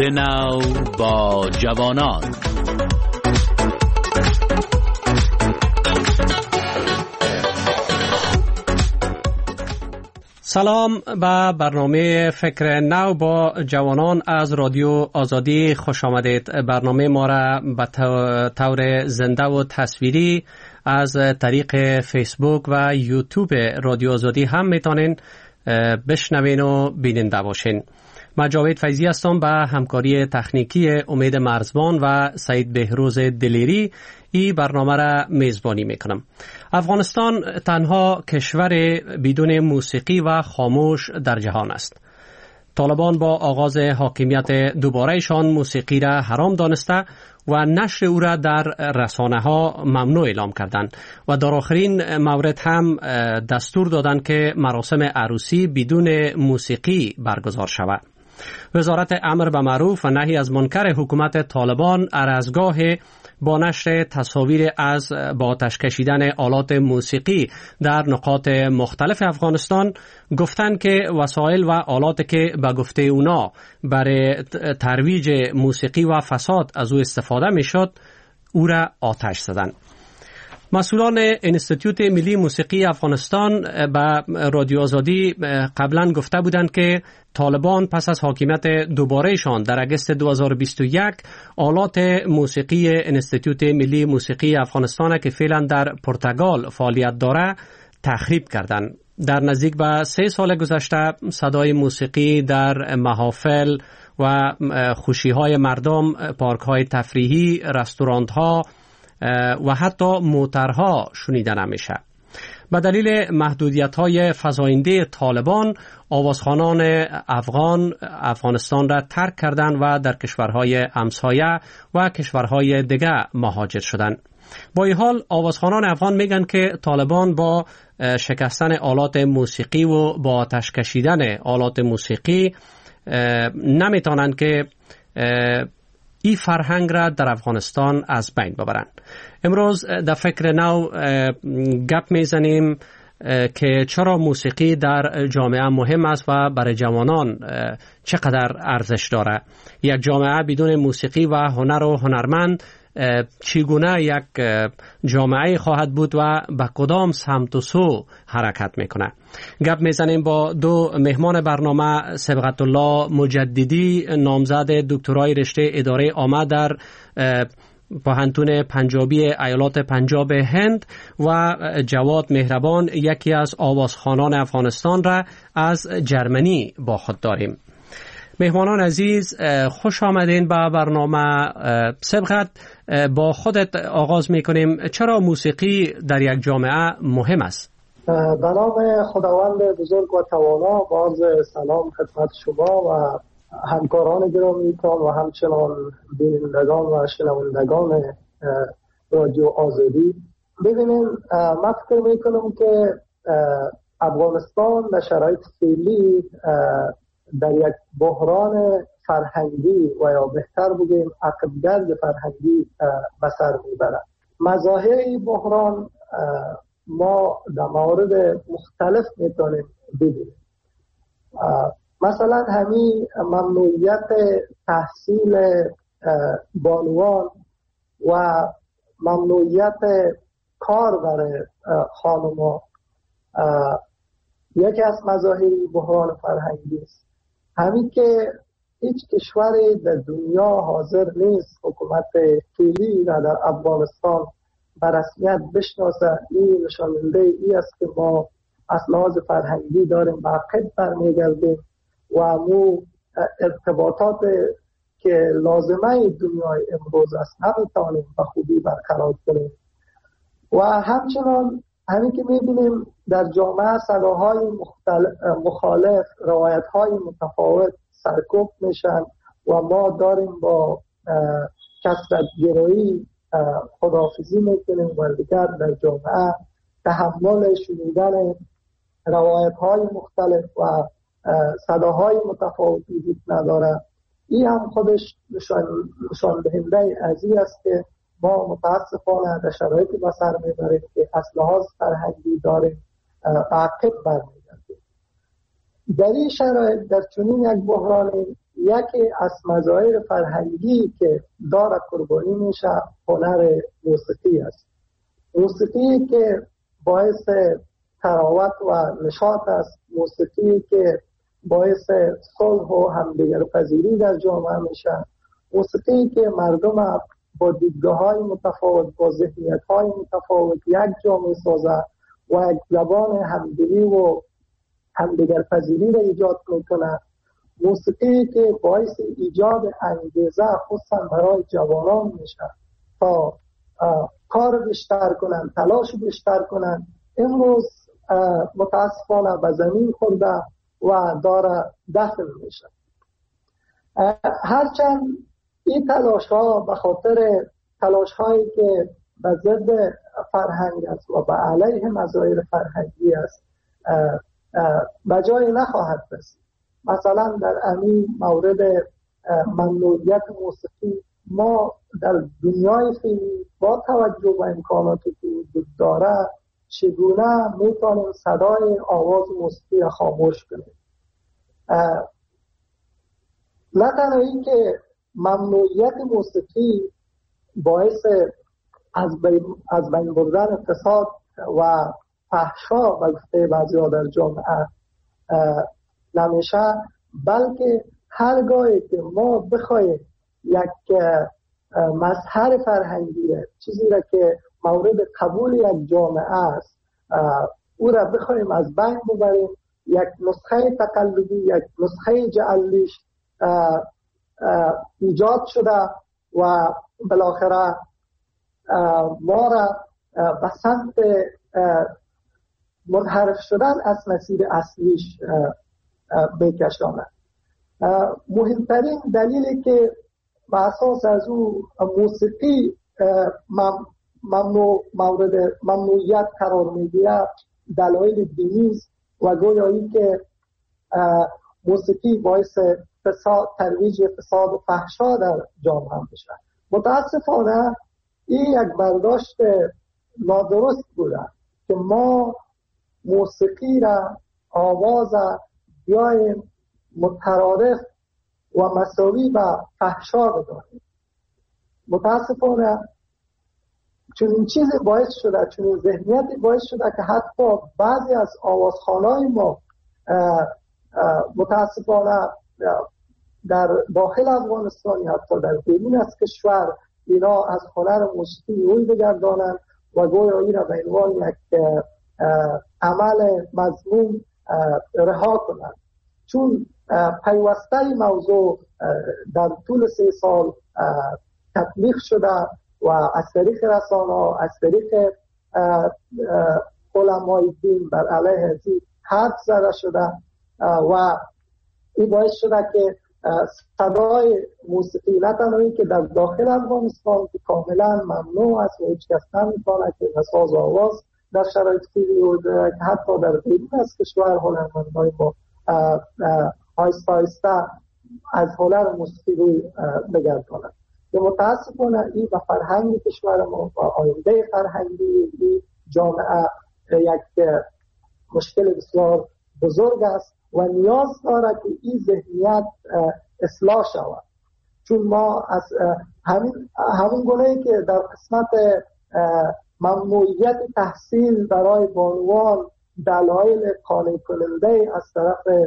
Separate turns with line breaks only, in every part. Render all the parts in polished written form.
فکر نو با جوانان.
سلام به برنامه فکر نو با جوانان از رادیو آزادی خوش آمدید. برنامه ما را به طور زنده و تصویری از طریق فیسبوک و یوتیوب رادیو آزادی هم میتونین بشنوین و بیننده باشین. من جاوید فیضی هستم به همکاری تکنیکی امید مرزبان و سعید بهروز دلیری این برنامه را میزبانی میکنم. افغانستان تنها کشور بدون موسیقی و خاموش در جهان است. طالبان با آغاز حاکمیت دوبارهشان موسیقی را حرام دانسته و نشر او را در رسانه ها ممنوع اعلام کردند و در آخرین مورد هم دستور دادند که مراسم عروسی بدون موسیقی برگزار شود. وزارت امر به معروف و نهی از منکر حکومت طالبان هر از گاه با نشر تصاویر از با آتش کشیدن آلات موسیقی در نقاط مختلف افغانستان گفتند که وسایل و آلاتی که به گفته اونا برای ترویج موسیقی و فساد از او استفاده میشد او را آتش زدند. مسئولان انستیتوت ملی موسیقی افغانستان به رادیو آزادی قبلا گفته بودند که طالبان پس از حاکمیت دوبارهشان در اگست 2021 آلات موسیقی انستیتوت ملی موسیقی افغانستان که فعلا در پرتغال فعالیت داره تخریب کردند. در نزدیک به 3 سال گذشته صدای موسیقی در محافل و خوشی‌های مردم، پارک‌های تفریحی، رستوران‌ها و حتی موترها شنیده نمیشه. به دلیل محدودیت‌های فزاینده طالبان آوازخوانان افغانستان را ترک کردند و در کشورهای همسایه و کشورهای دیگر مهاجر شدند. با این حال آوازخوانان افغان میگن که طالبان با شکستن آلات موسیقی و با آتش کشیدن آلات موسیقی نمیتونن که این فرهنگ را در افغانستان از بین ببرند. امروز در فکر نو گپ میزنیم که چرا موسیقی در جامعه مهم است و برای جوانان چقدر ارزش داره. یک جامعه بدون موسیقی و هنر و هنرمند چگونه یک جامعه خواهد بود و به کدام سمت و سو حرکت میکنه. گپ میزنیم با دو مهمان برنامه، سبقت الله مجددی نامزد دکترای رشته اداره عامه در پوهنتون پنجابی ایالات پنجاب هند و جواد مهربان یکی از آوازخوانان افغانستان را از جرمنی با خود داریم. مهمانان عزیز خوش آمدین به برنامه. سبقت با خودت آغاز میکنیم. چرا موسیقی در یک جامعه مهم است؟
به نام خداوند بزرگ و توانا باز سلام خدمت شما و همکاران گرامیتان و همچنان بینندگان و شنوندگان رادیو آزادی. ببینید من فکر میکنم که افغانستان در شرایط فعلی در یک بحران فرهنگی و یا بهتر بگیم عقبگرد فرهنگی به سر میبرد. مظاهر این بحران ما در موارد مختلف میتونیم ببینیم. مثلا همین ممنوعیت تحصیل بانوان و ممنوعیت کار برای خانم‌ها یکی از مظاهر بحران فرهنگی است. همین که هیچ کشوری در دنیا حاضر نیست حکومت فعلی را در افغانستان به رسمیت بشناسه. این نشاننده ای است که ما از لحاظ فرهنگی داریم به عقب برمیگردیم و مو ارتباطات که لازمه دنیای امروز است نمیتونیم به خوبی برقرار کنیم. و همچنان همین که میبینیم در جامعه صداهای مخالف، روایت‌های متفاوت سرکوب میشن و ما داریم با کثرت گرایی خداحافظی میکنیم و دیگر در جامعه تحمل شنیدن روایت‌های مختلف و صداهای متفاوتی وجود نداره. این هم خودش نشان دهنده از این است که ما متاسفانه در شرایطی به سر میبریم که از لحاظ فرهنگی داریم عقب برمیگردیم. در این شرایط در چنین یک بحران یکی از مظاهر فرهنگی که داره قربانی میشه هنر موسیقی است. موسیقی که باعث تراوت و نشاط است، موسیقی که باعث صلح و همدیگرپذیری در جامعه میشه، موسیقی که مردم با دیدگاه‌های متفاوت، با ذهنیت‌های متفاوت یک جا می‌سازه و یک زبان همدلی و همدیگرپذیری را ایجاد میکنه. موسیقی که باعث ایجاد انگیزه خصوصا برای جوانان میشه تا کار بیشتر کنن، تلاش بیشتر کنن، امروز متاسفانه به زمین خورده و داره دفن میشه. هرچند این تلاش ها به خاطر تلاش هایی که به ضد فرهنگ است و به علیه مظاهر فرهنگی است به جای نخواهد رسید. مثلا در همین مورد ممنوعیت موسیقی ما در دنیای فعلی با توجه به امکاناتی که وجود داره چگونه میتونیم صدای آواز موسیقی را خاموش کنیم؟ نه تنها این که ممنوعیت موسیقی باعث از بین بردن فساد و فحشا و گفته بعضی‌ها در جامعه نمیشه، بلکه هرگاهی که ما بخوایم یک مظهر فرهنگی، چیزی را که مورد قبول یک جامعه است، او را بخوایم از بین ببریم، یک نسخه تقلبی، یک نسخه جعلیش ایجاد شده و بالاخره ما را به سمت منحرف شدن از مسیر اصلیش بکشاند. مهمترین دلیلی که به اساس از او موسیقی ممنوعیت قرار میگیره دلایل دینی است و گویایی که موسیقی باعث فساد، ترویج فساد و فحشا در جامعه میشه. متاسفانه این یک برداشت نادرست بوده که ما موسیقی را، آواز بیایم مترادف و مساوی با فحشا بدانیم. متاسفانه چون چیزی باعث شده، چون ذهنیتی باعث شده که حتی بعضی از آوازخوان‌های ما متاسفانه در داخل افغانستان حتی در بیرون از کشور اینا از هنر موسیقی روی بگردانند و گویا این را به عنوان یک عمل مذموم رها کنند. چون پیوسته موضوع در طول 3 سال تبلیغ شده و از طریق رسانه‌ها، از طریق علمای دین بر علیه ازی حرف زده شده و این باعث شده که صدای موسیقی نه تنهایی که در داخل افغانستان که کاملا ممنوع است و هیچ کس نمیتونه که ساز آواز در شرایط فعلی و حتی در بیرون از کشور هنرمندان ما آیسته آیسته از هنر موسیقی روی بگردانند. که متاسفانه این به فرهنگ کشور ما و آینده فرهنگی این جامعه یک مشکل بسیار بزرگ است و نیاز داره که این ذهنیت اصلاح شود. چون ما از همون گونه‌ای که در قسمت ممنوعیت تحصیل برای بانوان دلایل قانع کننده از طرف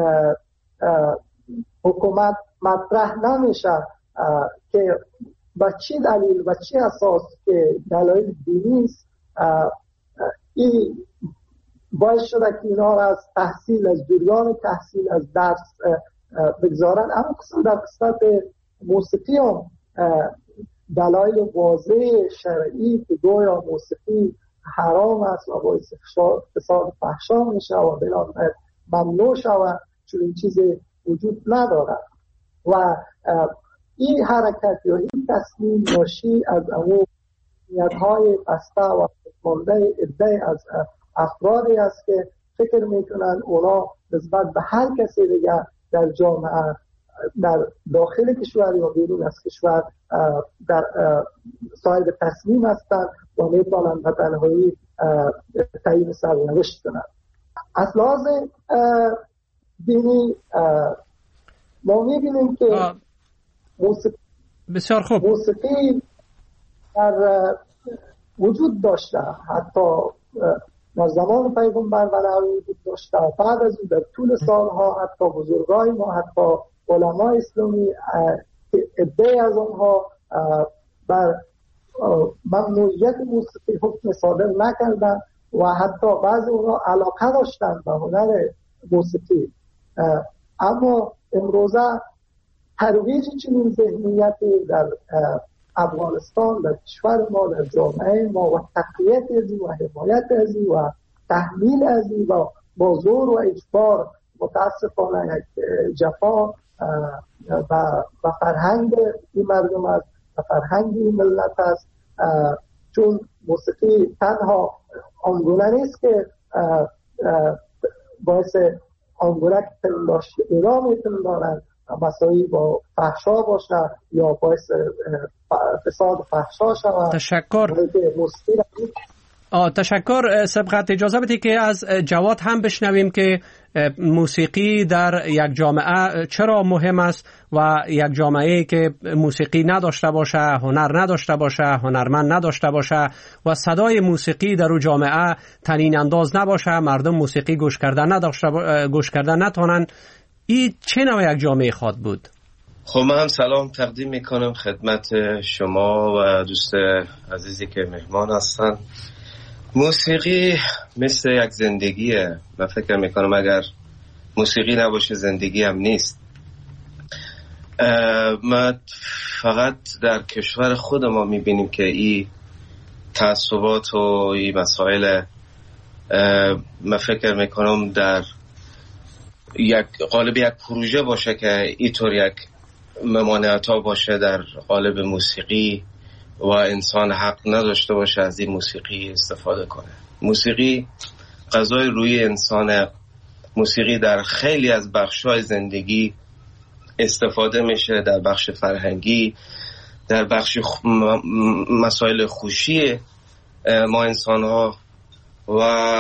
حکومت مطرح نمیشه که با چی دلیل و چی اساس که دلایل دینی است، این باعث شده که اینا را از تحصیل، از جریان تحصیل، از درس بگذارن. اما در قسمت موسیقی هم دلایل واضح شرعی که گویا موسیقی حرام است و باعث فساد فحشا میشه و بنابراین ممنوع شود، چون این چیزی وجود نداره. و این حرکت یا این تصمیم ناشی از اون نیت‌های بسته و مانده عده از افرادی است که فکر میکنن اونا نسبت به هر کسی دیگر در جامعه، در داخل کشور یا بیرون از کشور در صاحب تصمیم هستند و میتونن به تنهایی تعیین سرنوشت کنند. از لحاظ دینی ما میبینیم که
بسیار خوب
موسیقی در وجود داشته، حتی در زمان پیغمبر بنوی وجود داشته. بعد از او در طول سالها حتی بزرگای ما، حتی علمای اسلامی، عده از آنها بر ممنوعیت موسیقی حکم صادر نکردن و حتی بعضی اونها علاقه داشتن به هنر موسیقی. اما امروزه ترویج چنین ذهنیتی در افغانستان، در کشور ما، در جامعه ما و تقویت ازی و حمایت ازی و تحمیل ازی و با زور و اجبار متاسفانه یک جفا و فرهنگ این مردم است و فرهنگ این ملت است. چون موسیقی تنها آنگونه نیست که باعث آنگونه که پنداشت ایران میتون دارن مسایی با فحشا باشه یا باعث فساد فحشا شود.
تشکر. تشکر. سبقت اجازه بدید که از جواد هم بشنویم که موسیقی در یک جامعه چرا مهم است و یک جامعه که موسیقی نداشته باشه، هنر نداشته باشه، هنرمند نداشته باشه و صدای موسیقی در اون جامعه طنین انداز نباشه، مردم موسیقی گوش کردن نتونن، این چه نوع یک جامعه خواد بود؟
خب من هم سلام تقدیم میکنم خدمت شما و دوست عزیزی که مهمان هستن. موسیقی مثل یک زندگیه. من فکر میکنم اگر موسیقی نباشه زندگی هم نیست. ما فقط در کشور خود ما میبینیم که این تعصبات و این مسائل، من فکر میکنم در یک قالب یک پروژه باشه که اینطور یک ممانعت ها باشه در قالب موسیقی و انسان حق نداشته باشه از این موسیقی استفاده کنه. موسیقی غذای روی انسان. موسیقی در خیلی از بخش‌های زندگی استفاده میشه، در بخش فرهنگی، در بخش مسائل خوشی ما انسان ها. و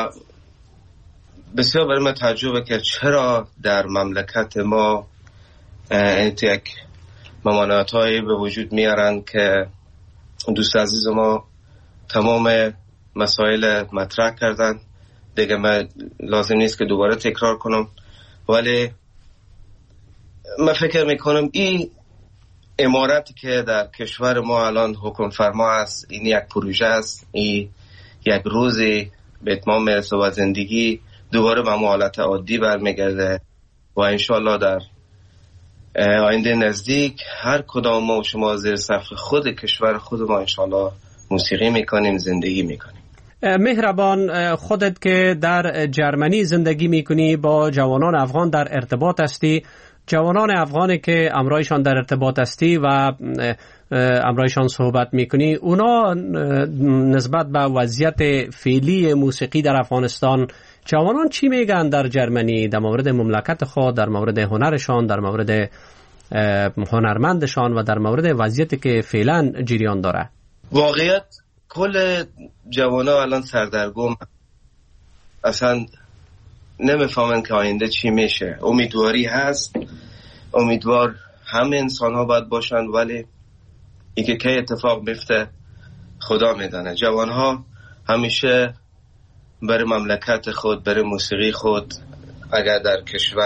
بسیار برای من تعجبه که چرا در مملکت ما یک ممانعت هایی به وجود میارن که دوست عزیز ما تمام مسائل مطرح کردن. دیگه من لازم نیست که دوباره تکرار کنم، ولی من فکر میکنم این امارتی که در کشور ما الان حکم فرما است، این یک پروژه است، این یک روزی به اتمام میرسه و زندگی دوباره به حالت عادی برمیگرده و انشالله در آینده نزدیک هر کدام ما و شما زیر سقف خود کشور خود ما انشالله موسیقی میکنیم، زندگی میکنیم.
مهربان، خودت که در جرمنی زندگی میکنی، با جوانان افغان در ارتباط هستی، جوانان افغانی که امرایشان در ارتباط هستی و امرایشان صحبت میکنی، اونا نسبت به وضعیت فعلی موسیقی در افغانستان جوانان چی میگن در جرمنی در مورد مملکت خود، در مورد هنرشان، در مورد هنرمندشان و در مورد وضعیتی که فعلا جریان داره؟
واقعیت کل جوانا الان سردرگم، اصلا نمیفهمن که آینده چی میشه. امیدواری هست، امیدوار همه انسان ها باید باشن، ولی اینکه که اتفاق میفته خدا میدانه. جوان ها همیشه برای مملکت خود، برای موسیقی خود، اگر در کشور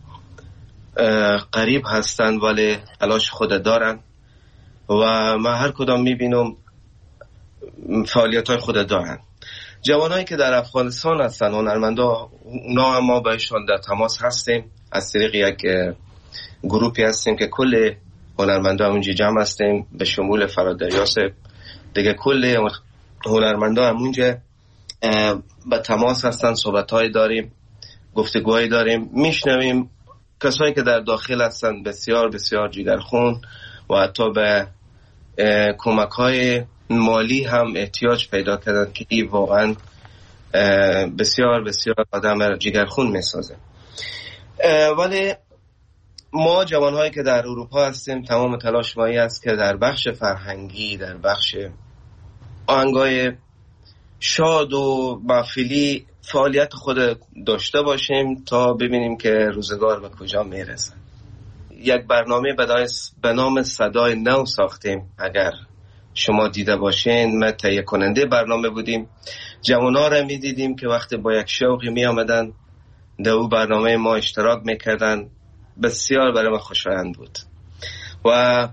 قریب هستن ولی تلاش خود دارن و من هر کدام میبینم فعالیت های خود دارن. جوانایی که در افغانستان هستن، هنرمندا، اونا هم ما باشون در تماس هستیم از طریق یک گروپی هستیم که کل هنرمندا همونجا جمع هستیم به شمول فرادر یاسب دیگه. کل هنرمندا همونجا به تماس هستن، صحبت‌های داریم، گفتگوهای داریم، میشنویم. کسایی که در داخل هستن بسیار بسیار جگرخون و حتی به کمک‌های مالی هم احتیاج پیدا کردن که این واقعا بسیار بسیار آدم جگرخون میسازه. ولی ما جوانهایی که در اروپا هستیم تمام تلاش مایی است که در بخش فرهنگی، در بخش آهنگای شاد و محفلی فعالیت خود داشته باشیم تا ببینیم که روزگار به کجا میرسه. یک برنامه به نام صدای نو ساختیم. اگر شما دیده باشین، ما تهیه کننده برنامه بودیم. جوان‌ها را می‌دیدیم که وقتی با یک شوقی می آمدن در او برنامه ما اشتراک میکردن. بسیار برای ما خوشایند بود و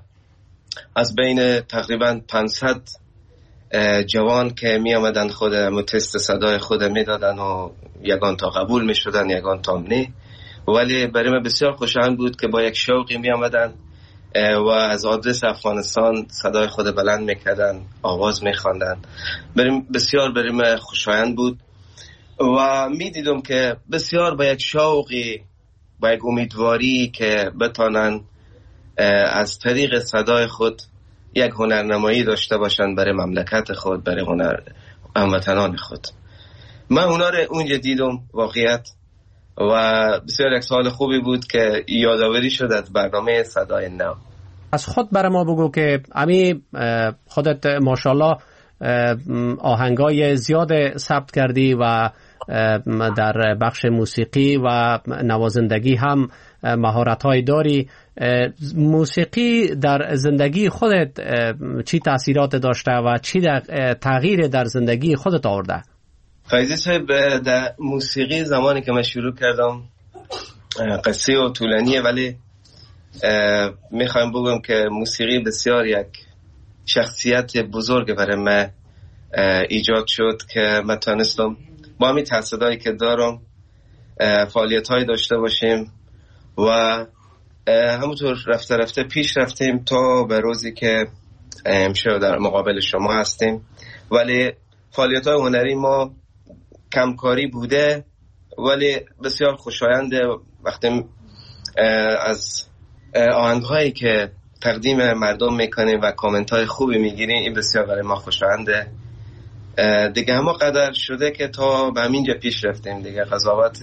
از بین تقریبا 500 جوان که می آمدن خود تست صدای خود می دادن و یگان تا قبول می شدن یگان تا نه، ولی برای من بسیار خوشایند بود که با یک شوقی می آمدن و از آدرس افغانستان صدای خود بلند می کردن، آواز می خواندن. بسیار برای من خوشایند بود و می دیدم که بسیار با یک شوقی، با یک امیدواری که بتانن از طریق صدای خود یک هنرنمایی داشته باشن برای مملکت خود، برای هموطنان خود. من اونا رو اونجا دیدم واقعیت و بسیار یک سال خوبی بود که یادآوری شد از برنامه صدای نو.
از خود برای ما بگو که امی خودت ماشاءالله آهنگای زیاد ثبت کردی و در بخش موسیقی و نوازندگی هم مهارت‌های داری. موسیقی در زندگی خودت چی تأثیرات داشته و چی تغییر در زندگی خودت آورده؟
فیضی صاحب، در موسیقی زمانی که من شروع کردم قصه و طولانیه، ولی میخوایم بگم که موسیقی بسیار یک شخصیت بزرگ برای من ایجاد شد که من تانستم با همین تحصیلایی که دارم فعالیت‌های داشته باشیم و همونطور رفته رفته پیش رفتیم تا به روزی که امشب در مقابل شما هستیم. ولی فعالیت‌های هنری ما کمکاری بوده ولی بسیار خوشاینده. وقتی از آهنگ‌هایی که تقدیم مردم میکنیم و کامنت‌های خوبی میگیریم، این بسیار برای ما خوشاینده. دیگه همه قدر شده که تا به همینجا پیش رفتیم دیگه. قضاوت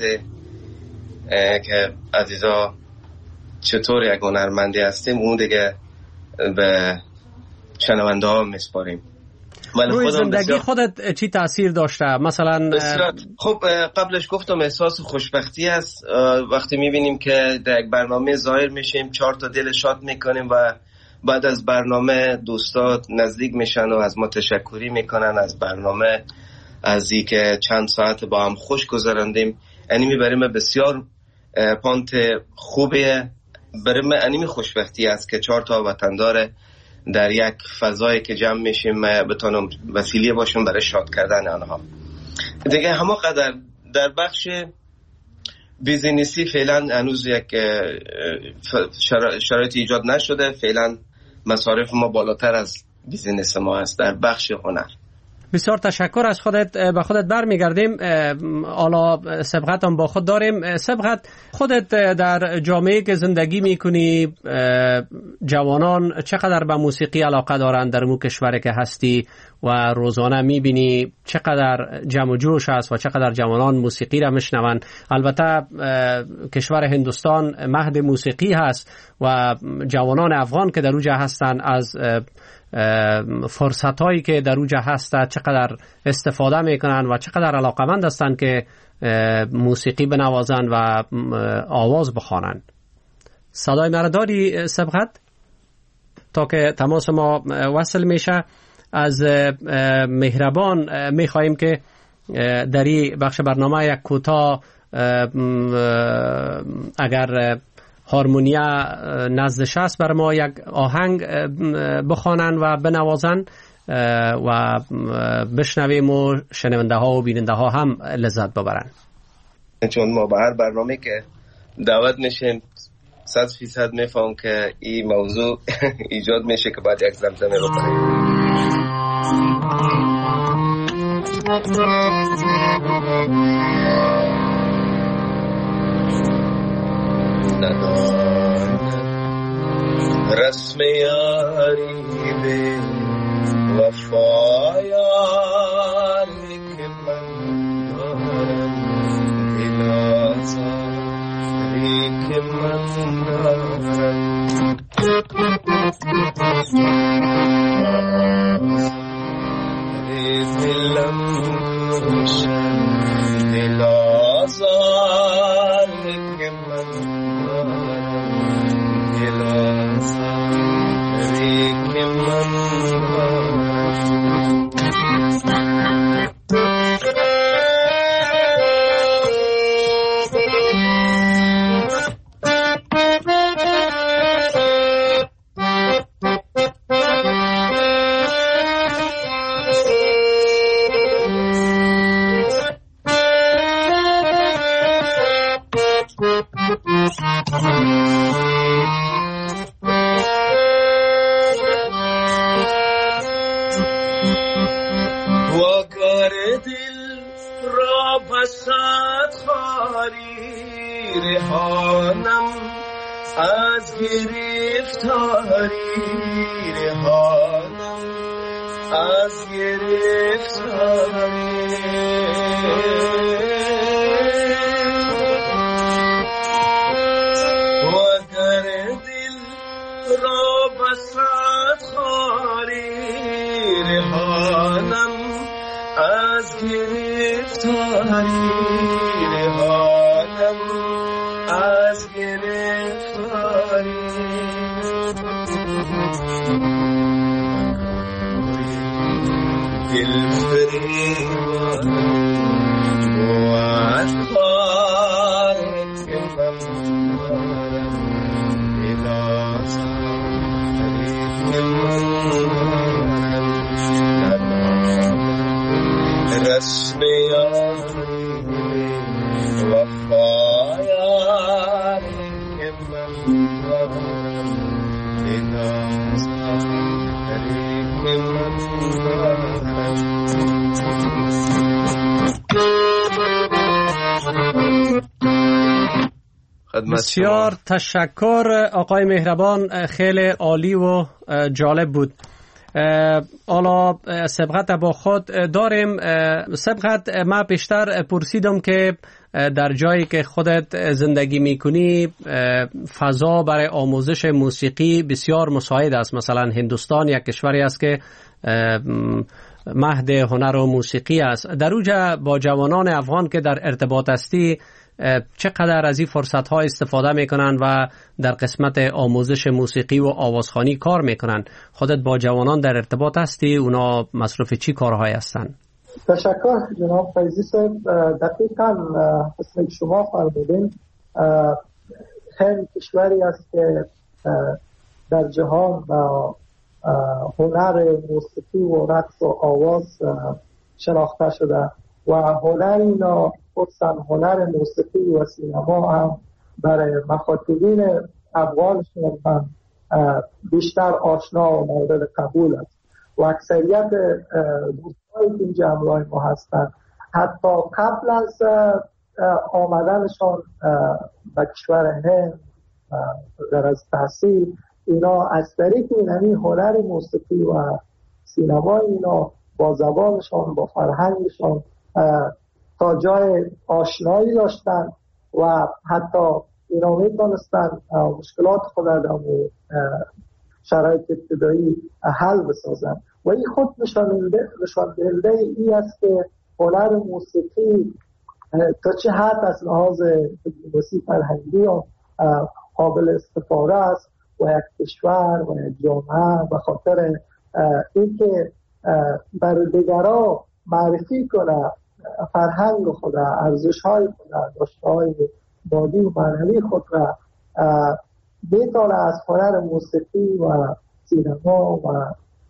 که عزیزا چطور یک هنرمندی هستیم اون دیگه به شنونده ها میسپاریم.
روی زندگی خودت چی تأثیر داشته؟ مثلا
خب قبلش گفتم احساس خوشبختی است وقتی میبینیم که در یک برنامه ظاهر میشیم، 4 تا دل شاد میکنیم و بعد از برنامه دوستات نزدیک میشن و از ما تشکری میکنن از برنامه، از این که چند ساعت با هم خوش گذراندیم. اینی برای من بسیار پانت خوبه، برای من اینی خوشبختی است که 4 تا وطندار در یک فضایی که جمع میشیم بتونم وسیله باشم برای شاد کردن آنها. دیگه همه قدر در بخش بیزینسی فعلا هنوز یک شرایط ایجاد نشده. فعلا مصارف ما بالاتر از بیزینس ما است در بخش هنر.
بسیار تشکر از خودت. به خودت برمیگردیم. حالا سبقت هم با خود داریم. سبقت خودت در جامعه که زندگی میکنی، جوانان چقدر به موسیقی علاقه دارند در مو کشوری که هستی و روزانه میبینی چقدر جمع و جوش است و چقدر جوانان موسیقی را میشنون؟ البته کشور هندوستان مهد موسیقی هست و جوانان افغان که در اونجا هستند از فرصت هایی که در اونجا هست چقدر استفاده میکنن و چقدر علاقمند هستند که موسیقی بنوازن و آواز بخوانن. صدای مرا داری سبقت؟ تا که تماس ما وصل میشه، از مهربان میخواییم که در این بخش برنامه یک کوتاه اگر هارمونیا نزدش است بر ما یک آهنگ بخوانن و بنوازن و بشنویم و شنونده ها و بیننده ها هم لذت ببرن.
چون ما به هر برنامه که دعوت میشیم 100% میفهم که این موضوع ایجاد میشه که باید یک زمزمه رو کنیم. رسم یاری به وفا یاری که من دارم، دل آزاری که من دارم، دلم روشن، وگر دل را بسد خاری رهانم از گرفتاری رهانم از گرفتاری وگر دل را بسد خاری رهانم از گرفتاری رهانم از گرفتاری دل فریبان و از خار که من دارم الازم که من دارم رسم یاری وفا یاری که من دارم الازم که من دارم.
بسیار تشکر آقای مهربان، خیلی عالی و جالب بود. حالا سبقت با خود داریم. سبقت ما بیشتر پرسیدم که در جایی که خودت زندگی میکنی فضا برای آموزش موسیقی بسیار مساعد است. مثلا هندوستان یک کشوری است که مهد هنر و موسیقی است. در اوجا با جوانان افغان که در ارتباط هستی چقدر از این فرصت ها استفاده میکنن و در قسمت آموزش موسیقی و آوازخوانی کار میکنن؟ خودت با جوانان در ارتباط هستی؟ اونا مصروف چی کارهایی هستن؟
تشکر جناب فیضی صاحب. دقیقاً مثل شما فرمودین هند کشوری است که در جهان هنر موسیقی و رقص و آواز شناخته شده و هنر اینا خصوصا هنر موسیقی و سینما هم برای مخاطبین افغانشون هم بیشتر آشنا و مورد قبول است و اکثریت دوستایی که اینجا همراه ما هستند حتی قبل از آمدنشان به کشور هند در از تحصیل اینا از طریق این هنر موسیقی و سینما اینا با زبانشان با فرهنگشان تا جای آشنایی داشتن و حتی اینا میتونستن مشکلات خود در شرایط ابتدایی حل بسازن و این خود نشان دهنده ای است که هنر موسیقی تا چه حد از لحاظ دیپلماسی فرهنگی قابل استفاده است و یک کشور و یک جامعه به خاطر اینکه بر دیگران معرفی کنه فرهنگ خود، ارزش‌های خود، داشته‌های مادی و معنوی خود را بتونه از هنر موسیقی و سینما و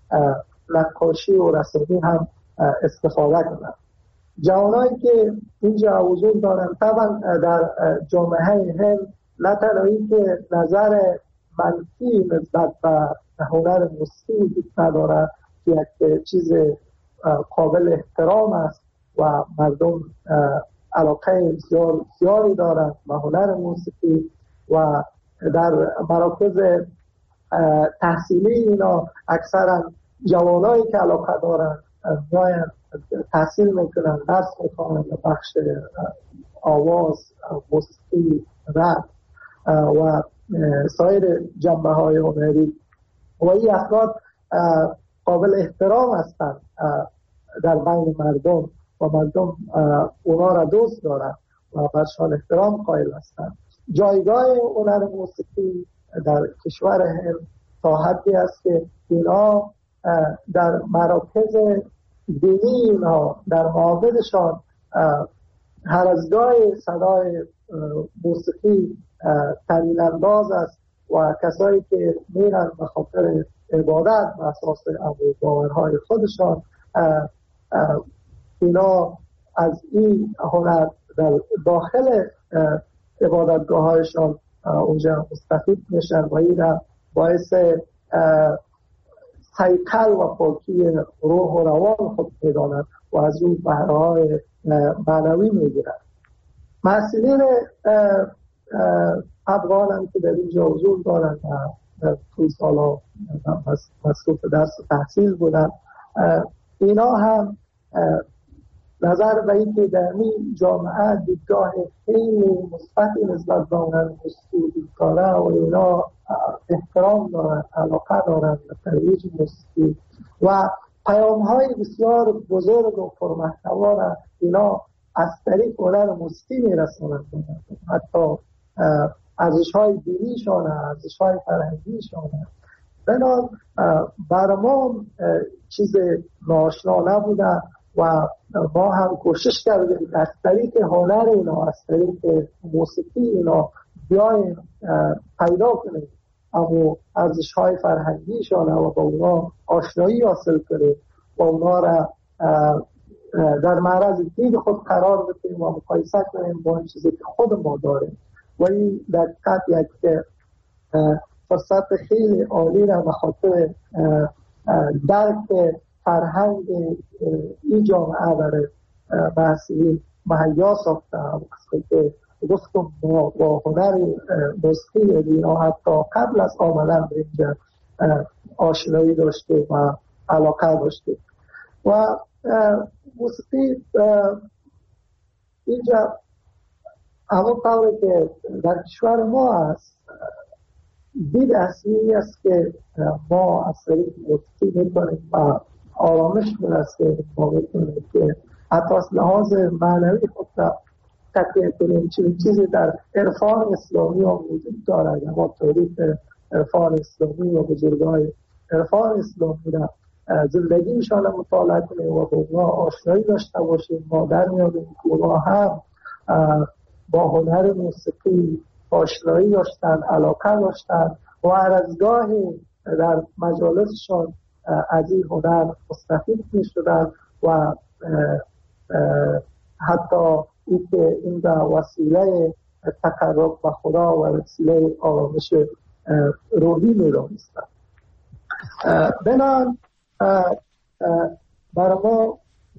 نقاشی و رسمی هم استفاده کنند. جوانایی که اینجا حضور دارن طبعا در جامعه هند نه تنها اینکه نظر منفی نسبت به هنر موسیقی وجود نداره که یک چیز قابل احترام است و مردم علاقه زیادی دارند به هنر موسیقی و در مراکز تحصیلی اینا اکثرا جوانایی که علاقه دارند میاین تحصیل میکنن، درس میخوانند در بخش آواز، موسیقی، رپ و سایر جنبه های هنری و این افراد قابل احترام هستند در بین مردم و مردم اونا را دوست دارند و برشان احترام قائل هستند. جایگاه هنر موسیقی در کشور هند تا حدی است که اینا در مراکز دینی اینا در معابدشان هر از گاهی صدای موسیقی تعیین انداز است و کسایی که میرن به خاطر عبادت و اساس باورهای خودشان اینا از این هنر در داخل عبادتگاه هایشان اونجا مستفید میشن و این باعث سیقل و پاکی روح و روان خود میدانند و از اون بهره های معنوی میگیرند. مسئولین افغان هم که در اینجا حضور دارند و در طول سالها مصروف درس و تحصیل بودند، اینا هم نظر به این که در این جامعه دیدگاه خیلی مثبتی نسبت به اونان موسیقی داره و اینا احترام دارند، علاقه دارند به ترویج موسیقی و پیام‌های بسیار بزرگ و پرمحتوا را اینا از طریق هنر موسیقی میرسونند. حتی ارزش‌های دینیشان، ارزش‌های فرهنگیشان. بنابراین برای ما چیز ناآشنا نبوده و ما هم کوشش کردیم از طریق هنر اینا، از طریق موسیقی اینا بیایم پیدا کنیم اما ارزش‌های فرهنگیشان و با اونا آشنایی حاصل کنیم و اونا را در معرض دید خود قرار بدیم و مقایسه کنیم با این چیزی که خود ما داریم. و این در حقیقت یک فرصت خیلی عالی را به خاطر درک فرهنگ این جامعه برای محصولین مهیا ساخته. وقتی که گفتم با هنر موسیقی اینا حتی قبل از آمدن به اینجا آشنایی داشته و علاقه داشته و موسیقی اینجا همون طوری که در کشور ما هست دید اصلی است که ما از طریق موسیقی میکنیم و آرامش میرسیم. ما میکنیم که حتی از لحاظ معنوی خود را تقویت کنیم. چیزی در عرفان اسلامی هم وجود دارد. ما تاریخ عرفان اسلامی و بزرگای عرفان اسلامی را زندگیشان مطالعه کنیم و با اونا آشنایی داشته باشیم. ما در میادیم که اونا هم با هنر موسیقی آشنایی داشتن، علاقه داشتن و هر از گاهی در مجالسشان از این هنر مستفید می شدن و حتی این که این در وسیله تقرب به خدا و وسیله آرامش روحی می دانستن. بنان برای ما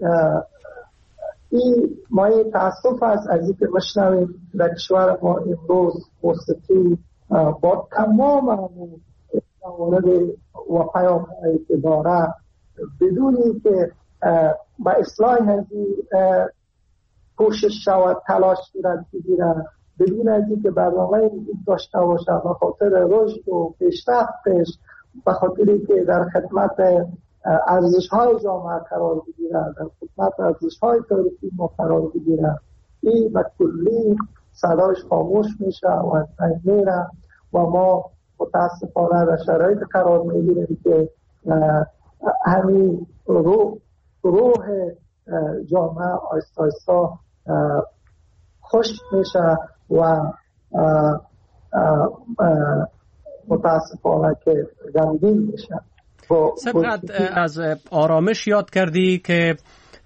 این مایه تأسف است از این که بشنویم در کشور ما امروز موسیقی با تمام موارد و پیام‌هایی که داره بدون اینکه با اصلاح هذی کوشش شود، تلاش گیرد بگیرد، بدون اینکه برنامه داشته باشد به خاطر رشد و پیشرفتش، به خاطری که در خدمت ارزش‌های جامعه قرار بگیرد، در خدمت ارزش‌های تاریخی ما قرار بگیرد، این به کلی صدایش خاموش میشه و میره و ما متاسفانه در شرایط قرار میگیریم که همین روح جامعه آیسته آیسته خشک میشه و متاسفانه که غمگین میشه.
سبقت از آرامش یاد کردی که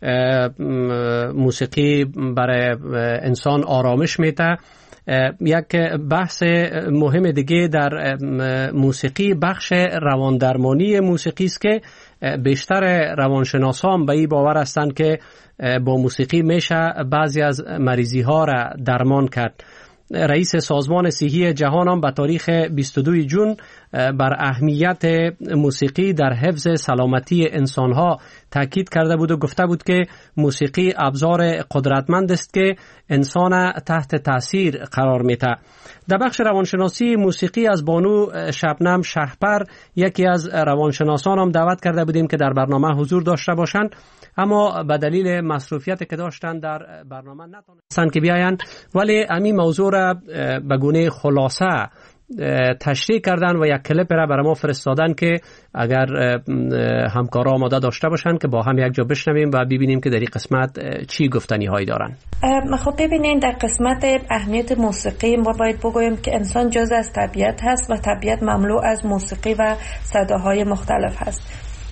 موسیقی برای انسان آرامش میده. یک بحث مهم دیگه در موسیقی بخش رواندرمانی موسیقی است که بیشتر روانشناسان به این باور هستند که با موسیقی میشه بعضی از مریضی ها را درمان کرد. رئیس سازمان صحی جهان هم به تاریخ 22 جون بر اهمیت موسیقی در حفظ سلامتی انسانها تاکید کرده بود و گفته بود که موسیقی ابزار قدرتمند است که انسان تحت تاثیر قرار میده. در بخش روانشناسی موسیقی از بانو شبنم شهپر، یکی از روانشناسان هم دعوت کرده بودیم که در برنامه حضور داشته باشند، اما به دلیل مصروفیت که داشتن در برنامه نتونستن که بیاین، ولی همین موضوع را به گونه خلاصه تشریح کردن و یک کلیپ را برای ما فرستادن که اگر همکارا آماده داشته باشن که با هم یک جا بشنویم و ببینیم که در این قسمت چی گفتنی هایی دارن.
خب ببینین، در قسمت اهمیت موسیقی ما باید بگویم که انسان جزء از طبیعت هست و طبیعت مملو از موسیقی و صداهای مختلف هست.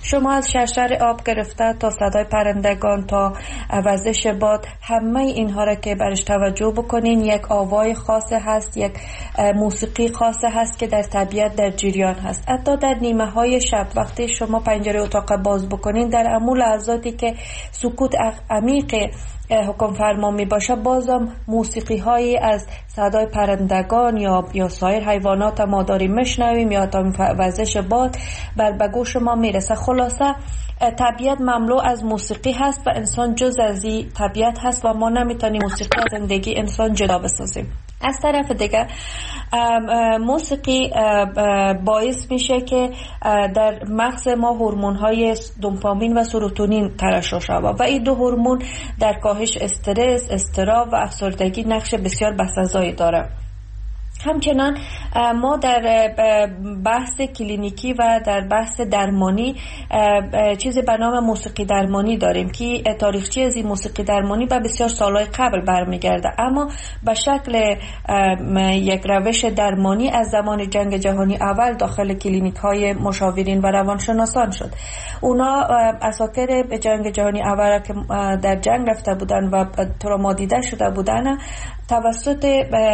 شما از شرشر آب گرفته تا صدای پرندگان تا وزش باد، همه اینها را که برش توجه بکنین، یک آوای خاصه هست، یک موسیقی خاصه هست که در طبیعت در جریان هست. حتی در نیمه های شب وقتی شما پنجره اتاق باز بکنین، در امول لحظاتی که سکوت عمیق حکم فرما می باشه، بازم موسیقی هایی از صدای پرندگان یا سایر حیوانات ما داریم میشنویم، یا تا وزش باد به گوش ما میرسه. خلاصه طبیعت مملو از موسیقی هست و انسان جز از این طبیعت هست و ما نمیتونیم موسیقی از زندگی انسان جدا بسازیم. از طرف دیگه موسیقی باعث میشه که در مغز ما هورمون‌های دوپامین و سروتونین ترشح شود و این دو هورمون در کاهش استرس، اضطراب و افسردگی نقش بسیار بسزایی داره. همچنان ما در بحث کلینیکی و در بحث درمانی چیزی به نام موسیقی درمانی داریم که تاریخچه از این موسیقی درمانی به بسیار سالهای قبل برمیگرده، اما به شکل یک روش درمانی از زمان جنگ جهانی اول داخل کلینیک های مشاورین و روانشناسان شد. اونا اساطیر جنگ جهانی اول که در جنگ رفته بودن و تروما دیده شده بودن، توسط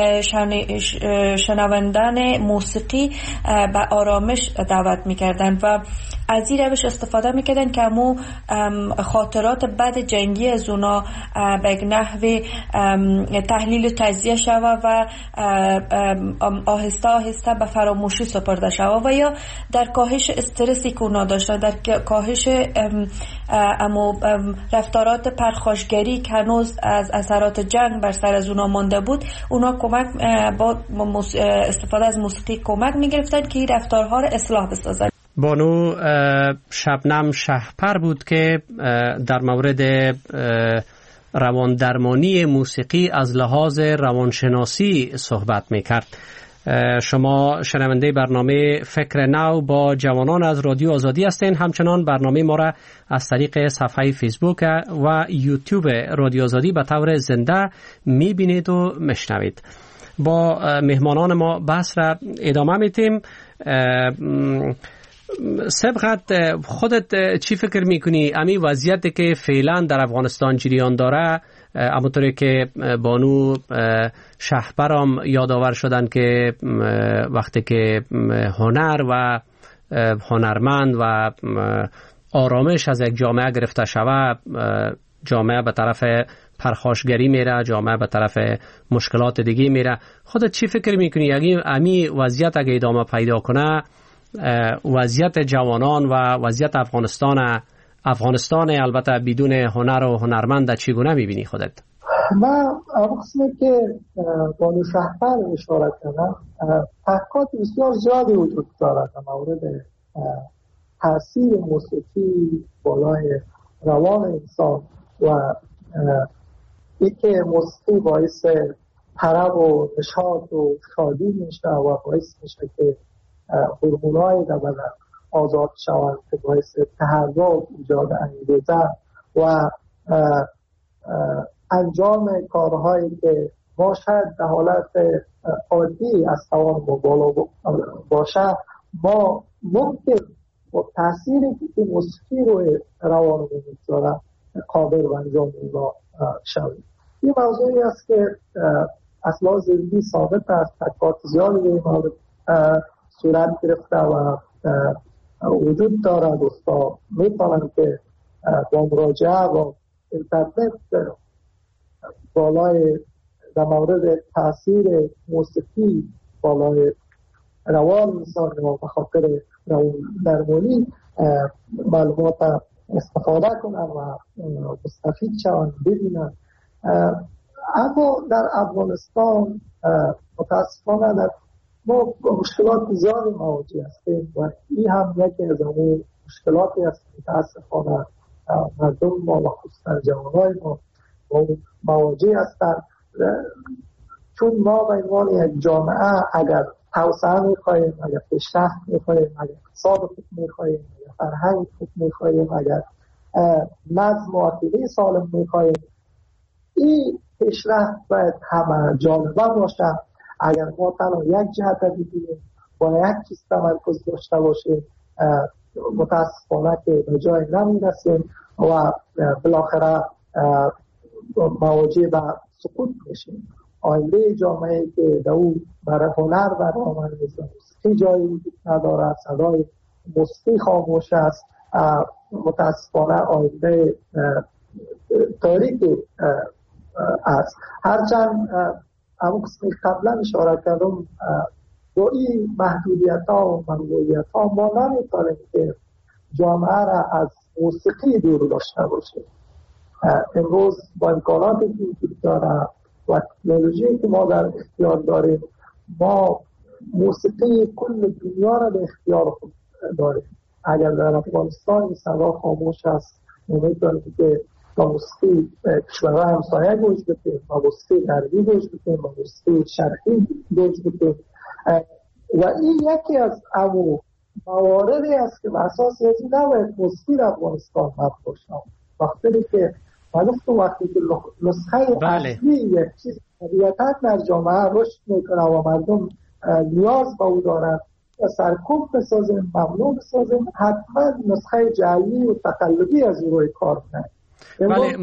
شنوندن موسیقی به آرامش دعوت میکردن و از این روش استفاده میکردن که همون خاطرات بد جنگی از اونا به نحوی تحلیل و تجزیه شود و آهسته آهسته به فراموشی سپرده شود و یا در کاهش استرسی که اونا داشتن، در کاهش رفتارات پرخاشگری که هنوز از اثرات جنگ بر سر از اونا مانده بود، اونا کمک با استفاده از موسیقی کمک میگرفتن که این رفتارها را اصلاح بسازن.
بانو شبنم شهپر بود که در مورد رواندرمانی موسیقی از لحاظ روانشناسی صحبت میکرد. شما شنونده برنامه فکر نو با جوانان از رادیو آزادی هستین. همچنان برنامه ما را از طریق صفحه فیسبوک و یوتیوب رادیو آزادی به طور زنده میبینید و میشنوید. با مهمانان ما بحث را ادامه میتیم. سبقت خودت چی فکر میکنی امی وضعیتی که فعلا در افغانستان جریان داره، همونطوری که بانو شهپرام یادآور شدن که وقتی که هنر و هنرمند و آرامش از یک جامعه گرفته شود، جامعه به طرف پرخاشگری میره، جامعه به طرف مشکلات دیگه میره. خودت چی فکر میکنی امی وضعیت اگه ادامه پیدا کنه، وضعیت جوانان و وضعیت افغانستان البته بدون هنر و هنرمند چگونه میبینی خودت؟
من قسمی که بانو شهپر اشاره کردم، تحقیقات بسیار زیادی وجود دارد در مورد تاثیر موسیقی بالای روان انسان و اینکه موسیقی باعث طرب و نشاط و شادی میشه و باعث میشه که هورمون‌های در بدن آزاد شوند که باعث تحرک، ایجاد انگیزه و انجام کارهایی که ما شاید در حالت عادی از توان ما بالا باشه، ما ممکن با تأثیری که موسیقی روی روان ما میگذاره قادر به انجام اونا شویم. این موضوعی است که اصلا زندگی ثابت است، تحقیقات زیادی به این مورد صورت گرفته و وجود دارد. دوستا میتونن که با مراجعه و اینترنت بالای در مورد تاثیر موسیقی بالای روان انسان و بخاطر روان درمانی معلومات استفاده کنن و مستفید شوند ببینن. اما در افغانستان متاسفانه ما مشکلات زیادی مواجه هستیم و این هم یکی از اون مشکلاتی است که متاسفانه مردم ما و خصوصا جوانای ما مواجه هستند. چون ما به عنوان یک جامعه اگر توسعه می‌خواهیم، اگر پیشرفت می‌خواهیم، اگر اقتصاد خوب می‌خواهیم، اگر فرهنگ خوب می‌خواهیم، اگر نظم و عقیده سالم می‌خواهیم، این پیشرفت باید همه جانبه باشه. اگر ما تنها یک جهت بگیریم با یک چیز تمرکز داشته باشیم، متاسفانه که به جای نمیرسیم و بالاخره مواجه به سقوط میشیم. آینده جامعه که در او برای هنر برآمد موسیقی جایی وجود ندارد، صدای موسیقی خاموش است، متاسفانه آینده تاریکی است. هرچند همون قسمی قبلا اشاره کردم با این محدودیت ها و محدودیت ها ما نمیتونیم که جامعه را از موسیقی دور داشته باشیم. امروز با امکاناتی که وجود داره و تکنولوژی که ما در اختیار داریم، ما موسیقی کل دنیا را به اختیار خود داریم. اگر در افغانستان صدا خاموش است، میتونیم که با موسیقی کشورهای همسایه گوش بدیم، با موسیقی غربی گوش بدیم، با موسیقی شرقی گوش بدیم. و این یکی از مواردی است که به اساس ازی نباید موسیقی در افغانستان باشد. وقتی که نسخه اصلی یک چیز طبیعتاً در جامعه رشد میکنه و مردم نیاز به او دارند و سرکوب بسازیم، ممنوع بسازیم، حتما نسخه جعلی و تقلبی از روی کار کنیم.
بله،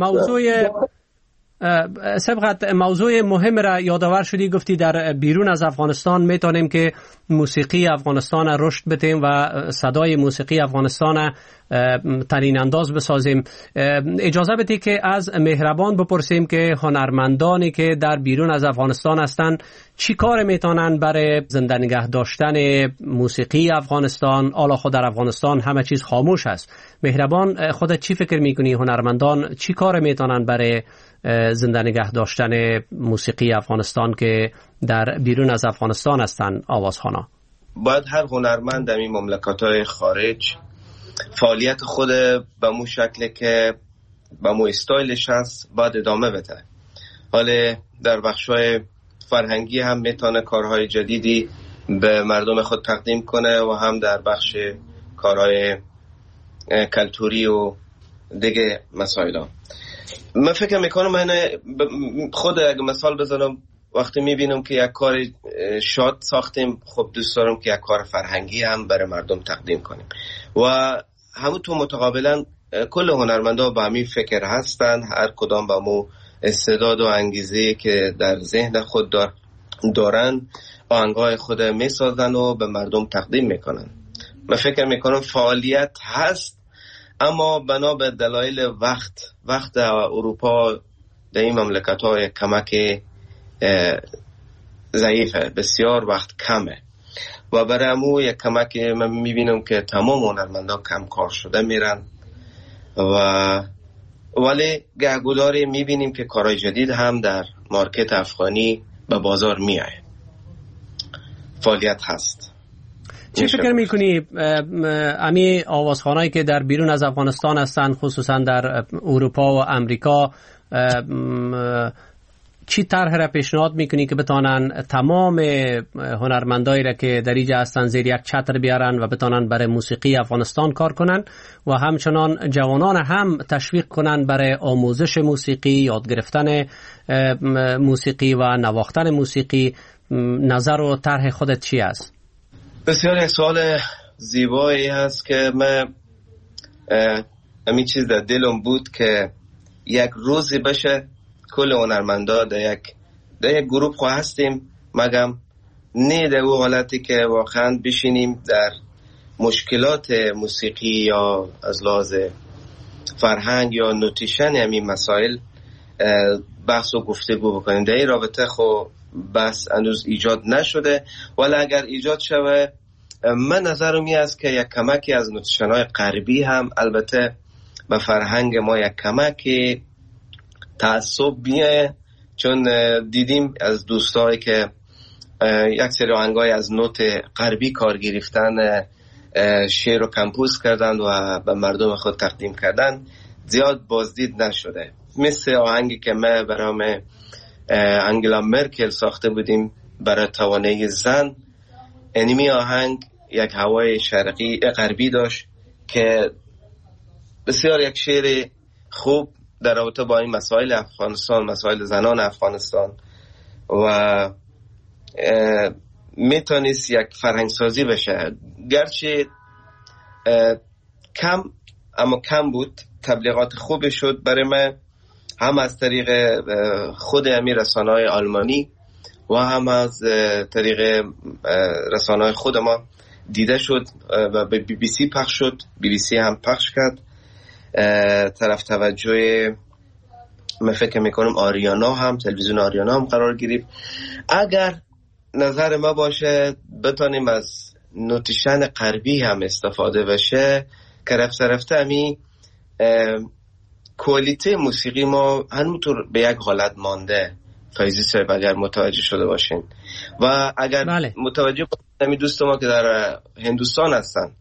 موضوع مهم را یادآور شدی، گفتی در بیرون از افغانستان میتونیم که موسیقی افغانستان رشد بدیم و صدای موسیقی افغانستان ترین انداز بسازیم. اجازه بدی که از مهربان بپرسیم که هنرمندانی که در بیرون از افغانستان هستند چی کار میتونن برای زنده نگه داشتن موسیقی افغانستان؟ حالا خود در افغانستان همه چیز خاموش است. مهربان، خودت چی فکر میکنی هنرمندان چی کار میتونن برای زنده نگه داشتن موسیقی افغانستان که در بیرون از افغانستان هستن آوازخوانا؟
باید هر هنرمند در این مملکت‌های خارج فعالیت خود به مو شکل که به مو استایلش هست باید ادامه بده. حالا در بخش‌های فرهنگی هم میتونه کارهای جدیدی به مردم خود تقدیم کنه و هم در بخش کارهای کلتوری و دیگه مسائل. من فکر میکنم من خود اگه مثال بزنم، وقتی میبینم که یک کار شاد ساختیم، خب دوست دارم که یک کار فرهنگی هم برای مردم تقدیم کنیم و همونطور متقابلا کل هنرمندا با همین فکر هستن، هر کدام با مو استعداد و انگیزه که در ذهن خود دارن آهنگای خود میسازن و به مردم تقدیم میکنن. من فکر میکنم فعالیت هست، اما بنا به دلایل وقت اروپا در این مملکت‌های کمک ضعیفه، بسیار وقت کمه و برای امو یک کمک من میبینم که تمام هنرمندان کم کار شده میرن ولی گهگداری میبینیم که کارهای جدید هم در مارکت افغانی به بازار میاد. فعالیت هست.
چی فکر میکنی امی آوازخوانایی که در بیرون از افغانستان هستن، خصوصا در اروپا و امریکا، چی طرح را پیشنهاد میکنی که بتانن تمام هنرمندایی را که در اینجا هستن زیر یک چتر بیارن و بتانن برای موسیقی افغانستان کار کنن و همچنان جوانان هم تشویق کنن برای آموزش موسیقی، یاد گرفتن موسیقی و نواختن موسیقی؟ نظر و طرح خودت چی است؟
بسیار سوال زیبایی هست که من همین چیز در دلم بود که یک روزی بشه کل هنرمندا در یک گروپ خواه هستیم، مگم نه در او حالتی که واقعا بشینیم در مشکلات موسیقی یا از لحاظ فرهنگ یا نوتیشن همین مسائل بحث و گفتگو بکنیم. در این رابطه خب بس هنوز ایجاد نشده، ولی اگر ایجاد شوه من نظرم این است که یک کمکی از نوتیشن‌های غربی هم البته به فرهنگ ما یک کمکی تعصب بیه، چون دیدیم از دوستایی که یک سری آهنگای از نوت غربی کار گرفتن، شعر رو کمپوز کردن و به مردم خود تقدیم کردن، زیاد بازدید نشده. مثل آهنگی که ما برای انگلا مرکل ساخته بودیم برای توانایی زن، انیمی آهنگ یک هوای شرقی غربی داشت که بسیار یک شعر خوب در رابطه با این مسائل افغانستان، مسائل زنان افغانستان و میتونست یک فرهنگ سازی بشه. گرچه کم بود. تبلیغات خوب شد برای من، هم از طریق خود رسانه‌های آلمانی و هم از طریق رسانه‌های خود ما دیده شد و به بی بی سی پخش شد. بی بی سی هم پخش کرد، طرف توجه من فکر میکنم آریانا هم، تلویزیون آریانا هم قرار گرفت. اگر نظر ما باشه بتانیم از نوتیشن غربی هم استفاده بشه که رفته همی کوالیته موسیقی ما همونطور به یک حالت مانده. فیضی صاحب اگر متوجه شده باشین و اگر متوجه باشین دوست ما که در هندوستان هستن،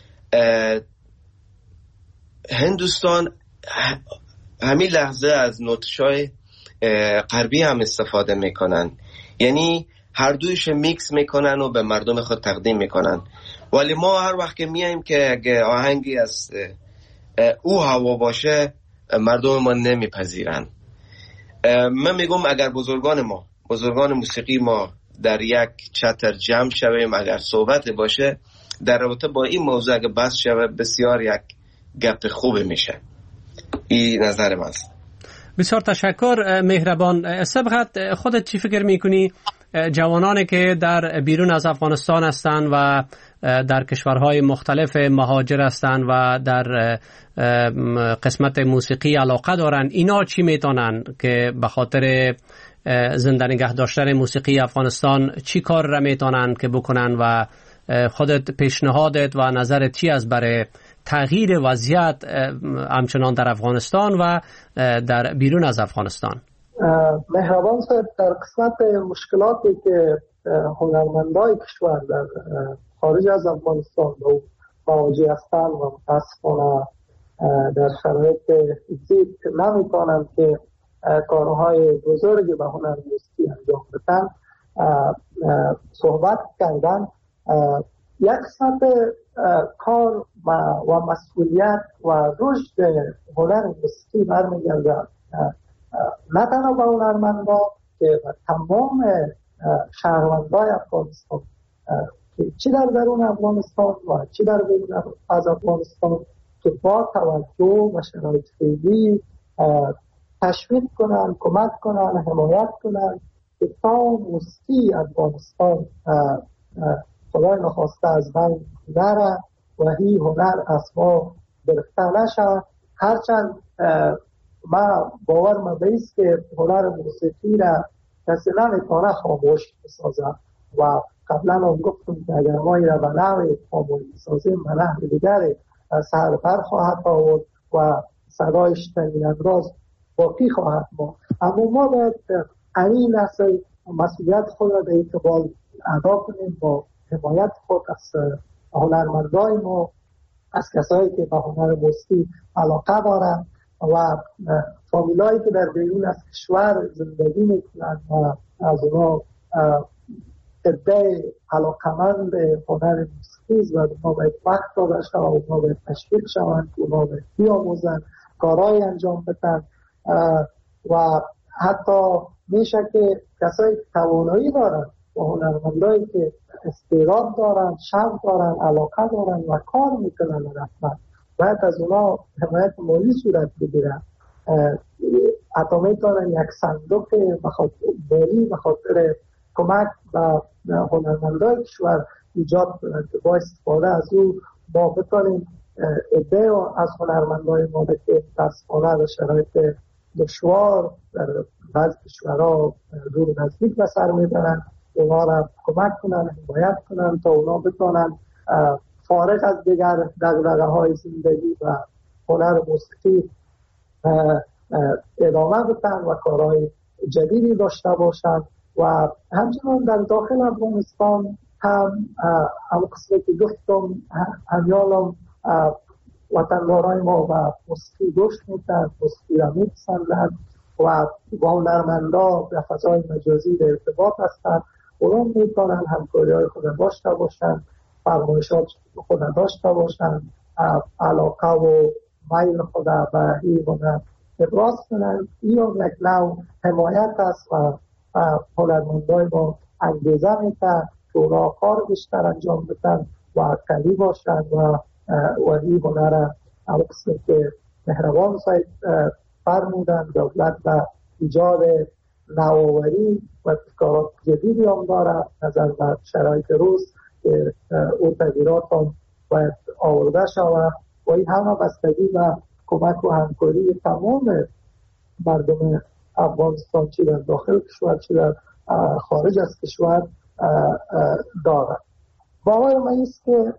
هندوستان همین لحظه از نوتشای غربی هم استفاده میکنن، یعنی هر دویش میکس میکنن و به مردم خود تقدیم میکنن. ولی ما هر وقت که میایم که اگه آهنگی از او هوا باشه مردم ما نمیپذیرن. من میگم اگر بزرگان موسیقی ما در یک چتر جمع شویم، اگر صحبت باشه در رابطه با این موضوع اگه بحث شوه، بسیار یک گپ خوبی میشه. این نظر من است.
بسیار تشکر مهربان. سبقت خودت چی فکر میکنی جوانانی که در بیرون از افغانستان هستند و در کشورهای مختلف مهاجر هستند و در قسمت موسیقی علاقه دارند، اینا چی میتونن که به خاطر زنده نگه داشتن موسیقی افغانستان چی کار را میتونن که بکنن و خودت پیشنهادت و نظرت چی از برای تغییر وضعیت همچنان در افغانستان و در بیرون از افغانستان؟
مهربان صاحب، در قسمت مشکلاتی که هنرمندای کشور در خارج از افغانستان مواجه هستند و متاسفانه در شرایط زیاد نمیتونند که کارهای بزرگی به هنر موسیقی انجام بدن صحبت کردن. یک قسمت کار و مسئولیت و رشد هنر موسیقی برمیگرده نه تنها به هنرمندا که تمام شهروندای افغانستان که چی در درون افغانستان و چی در بیرون از افغانستان که با توجه و شرایط فعلی تشویق کنن، کمک کنن، حمایت کنن که تا موسیقی افغانستان خدای نخواسته از بین نره و این هنر از ما گرفته نشه. هرچند ما باور بیست که هنر موسیقی را کسی نمیتونه خاموش بسازه و قبلا هم گفتم که اگر ما این را به نوع خاموش بسازیم به نوع دیگری سر بر خواهد آورد و صدایش تنین انداز باقی خواهد ما. اما ما باید این نسل مسئولیت خود را به اعتبار ادا کنیم با حمایت خود از هنرمندای ما، از کسایی که به هنر موسیقی علاقه دارند و فامیلایی که در بیرون از کشور زندگی میکنند و از اونا عده علاقمند هنر موسیقی و اونا باید وقت داده شد و اونا باید تشویق شوند، اونا باید بیاموزن، کارهای انجام بدن و حتی میشه که کسایی توانایی دارن و هنرمندایی که استعداد دارن، شوق دارن، علاقه دارن و کار میکنن رسما باید از اونا حمایت مالی صورت بگیرن. حتی میتونن یک صندوق مالی به خاطر کمک به هنرمندای کشور ایجاد کنن که با استفاده از او ما بتونیم ایده از هنرمندای ما که متاسفانه در شرایط دشوار در بعضی کشورها دور نزدیک به سر میبرن، اونا را کمک کنن، حمایت کنن تا اونا بتونن فارغ از دیگر دغدغه‌های زندگی و هنر موسیقی ادامه بدن و کارهای جدیدی داشته باشن. و همچنان در داخل افغانستان هم قسمی که گفتم همیالم وطندارای ما و موسیقی گوش میدن، موسیقی را میپسندن و با هنرمندا به فضای مجازی در ارتباط هستن. اونا میتونن همکاری های خود داشته باشن، فرمایشات خود داشته باشن، علاقه و میل خود به این هنر ابراز کنن. این یک نوع حمایت است و هنرمندای ما انگیزه میتن که اونا کار بیشتر انجام بدن و قوی باشن و و این هنر قسمی که مهربان صاحب فرمودن، دولت و ایجاد نوآوری و ابتکارات جدیدی هم داره نظر به شرایط روز که او تغییرات هم باید آورده شود و این همه بستگی و کمک و همکاری تمام مردم افغانستان چی در داخل کشور چی در خارج از کشور دارد. باور من است که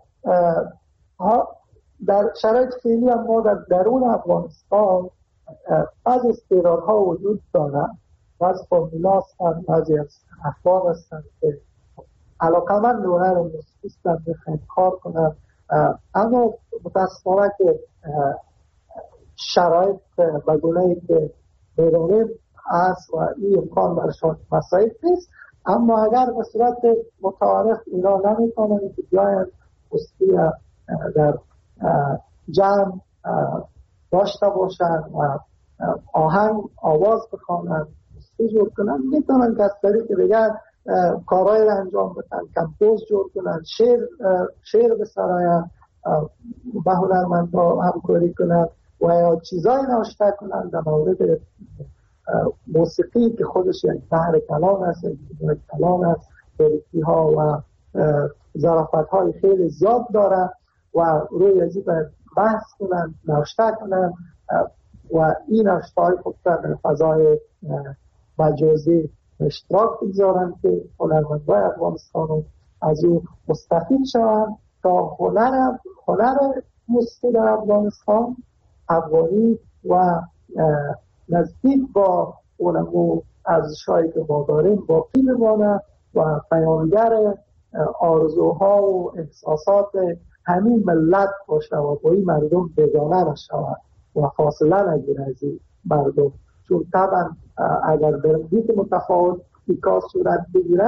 در شرایط فعلی هم ما در درون افغانستان از استعدادها وجود دارد، از فامیلا هستند، بعضی از افغان هستند که علاقمند به هنر موسیقی هستند، میخواهند کار کنند، اما متاسفانه که شرایط به گونه‌ای که می‌دانیم است و این امکان برشان مساعد نیست. اما اگر به صورت متعارف اینا نمی‌توانند که بیاین موسیقی در جمع داشته باشند و آهنگ آواز بخوانند، موسیقی جور کنند، میتونن از طریق دیگر کارهای را انجام بدن، کمپوز جور کنند، شعر بسراین، با هنرمندا همکاری کنند و یا چیزای نوشته کنند در مورد موسیقی که خودش یک بحر کلام است، یک کلام است، باریکی ها و ظرافت های خیلی زیاد داره و روی ازی باید بحث کنند، نوشته کنند و این نوشته های خود در فضای مجازی اشتراک بگذارند که هنرمندای افغانستان از او مستفید شوند تا هنر موسیقی در افغانستان افغانی و نزدیک با اونمو ارزش‌هایی که ما داریم باقی بماند و بیانگر آرزوها و احساسات همین ملت باشه و با این مردم بیگانه نشود و فاصله نگیره از این مردم. چون طبعا اگر در محیط متفاوت کار صورت بگیره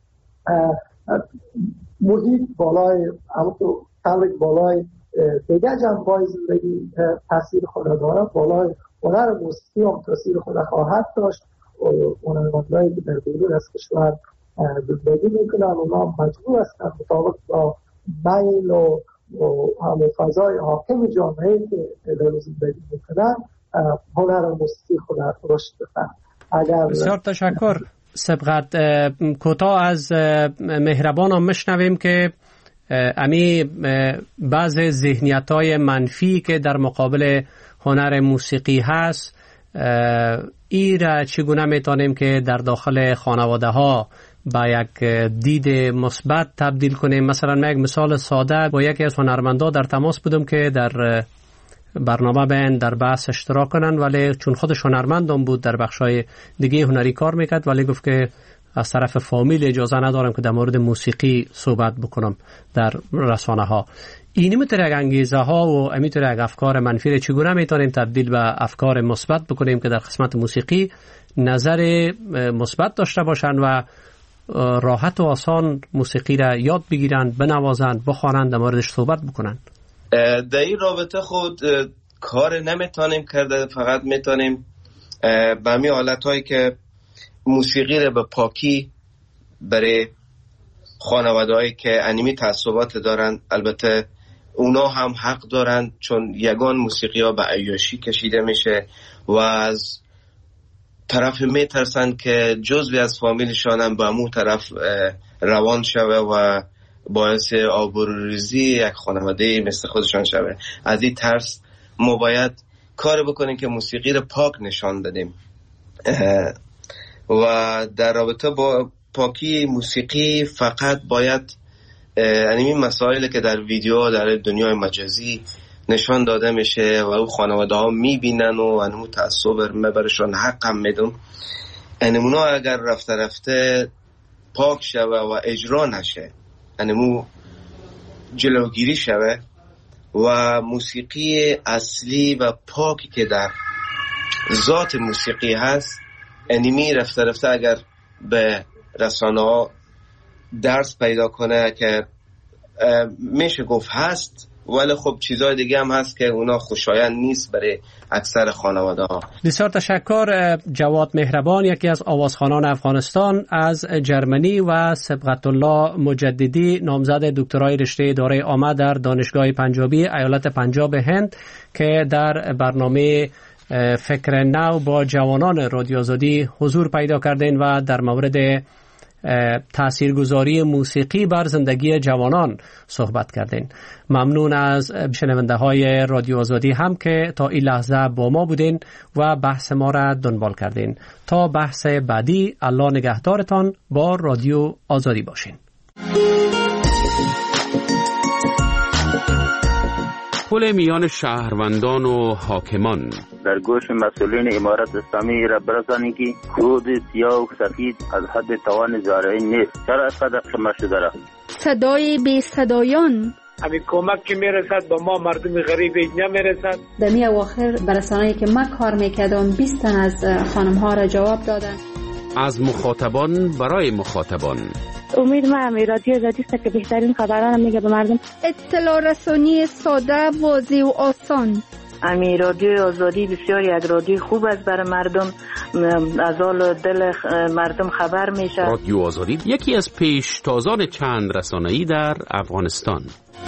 محیط بالای طبق بالای دیگه جنبه‌های زندگی تاثیر خود داره، بالای هنر موسیقی هم تاثیر خود خواهد داشت. هنرمندایی که در بیرون از کشور زندگی میکنن اونا مجبور هستند مطابق با میل و همون فضای حاکم جامعه که در زندگی میکنن هنر موسیقی خود رشد بدن.
بسیار تشکر. سبقت کوتاه از مهربان هم مشنویم که امی بعض ذهنیت‌های منفی که در مقابل هنر موسیقی هست ای را چگونه میتونیم که در داخل خانواده ها با یک دید مثبت تبدیل کنیم؟ مثلا من یک مثال ساده با یکی از هنرمندا در تماس بودم که در برنامه بین در بحث اشتراک کنن، ولی چون خودش هنرمندم بود در بخشای دیگه هنری کار میکرد، ولی گفت که از طرف فامیل اجازه ندارم که در مورد موسیقی صحبت بکنم در رسانه ها. اینی میتونه یک انگیزه ها و میتونه یک افکار منفی رو چگونه میتونیم تبدیل به افکار مثبت بکنیم که در قسمت موسیقی نظر مثبت داشته باشند و راحت و آسان موسیقی را یاد بگیرند، بنوازند، بخوانند، در موردش صحبت بکنند.
در این رابطه خود کار نمیتونیم کرده، فقط میتونیم به همین حالتهایی که موسیقی را به پاکی برای خانواده‌هایی که انیمی تعصبات دارن، البته اونا هم حق دارن چون یگان موسیقی ها به عیاشی کشیده میشه و از طرف میترسن که جزوی از فامیلشان هم به همون طرف روان شوه و باعث آبروریزی یک خانواده مثل خودشان شوه. از این ترس ما باید کار بکنیم که موسیقی رو پاک نشان بدیم و در رابطه با پاکی موسیقی فقط باید این مسائلی که در ویدیو در دنیای مجازی نشان داده میشه و او خانواده ها میبینن و انمو تعصب برشان حق هم میدون، انمونا اگر رفته پاک شوه و اجرا نشه، انمو جلوگیری شوه و موسیقی اصلی و پاکی که در ذات موسیقی هست انمی رفته اگر به رسانه ها درس پیدا کنه که میشه گفت هست ولی خب چیزای دیگه هم هست که اونا خوشایند نیست برای اکثر خانواده ها.
بسیار تشکر. جواد مهربان، یکی از آوازخوانان افغانستان از جرمنی، و سبقت الله مجددی، نامزد دکترای رشته اداره عامه در دانشگاه پنجابی ایالت پنجاب هند، که در برنامه فکر نو با جوانان رادیو آزادی حضور پیدا کردین و در مورد تاثیرگذاری موسیقی بر زندگی جوانان صحبت کردین. ممنون از شنونده های رادیو آزادی هم که تا این لحظه با ما بودین و بحث ما را دنبال کردین. تا بحث بعدی، الله نگهدارتان. با رادیو آزادی باشین.
پل میان شهروندان و حاکمان.
در گوش مسئولین امارت اسلامی را برسانی که کود سیاه و سفید از حد توان زارعین نیست. چرا از قدر شما شده را
صدای بی صدایان،
همین کمک که میرسد با ما مردم غریب نمیرسد.
در می اواخر برسانه‌ای که من کار میکردم 20 تن از خانم ها را جواب دادن.
از مخاطبان برای مخاطبان.
امید ما همی رادیو آزادی است که بهترین خبران هم میگه به مردم.
اطلاع رسانی ساده، واضح و آسان.
امی رادیو آزادی بسیار یک رادیو خوب است برای مردم، از حال دل مردم خبر میشه.
رادیو آزادی یکی از پیشتازان چند رسانه‌ای در افغانستان.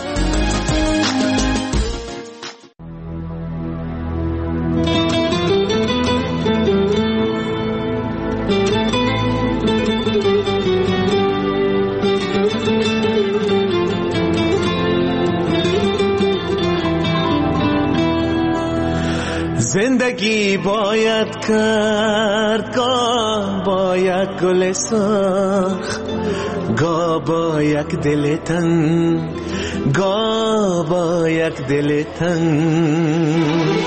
زندگی باید کرد، گاه با یک گل سرخ، گاه با یک دل تنگ، گاه با یک دل تنگ.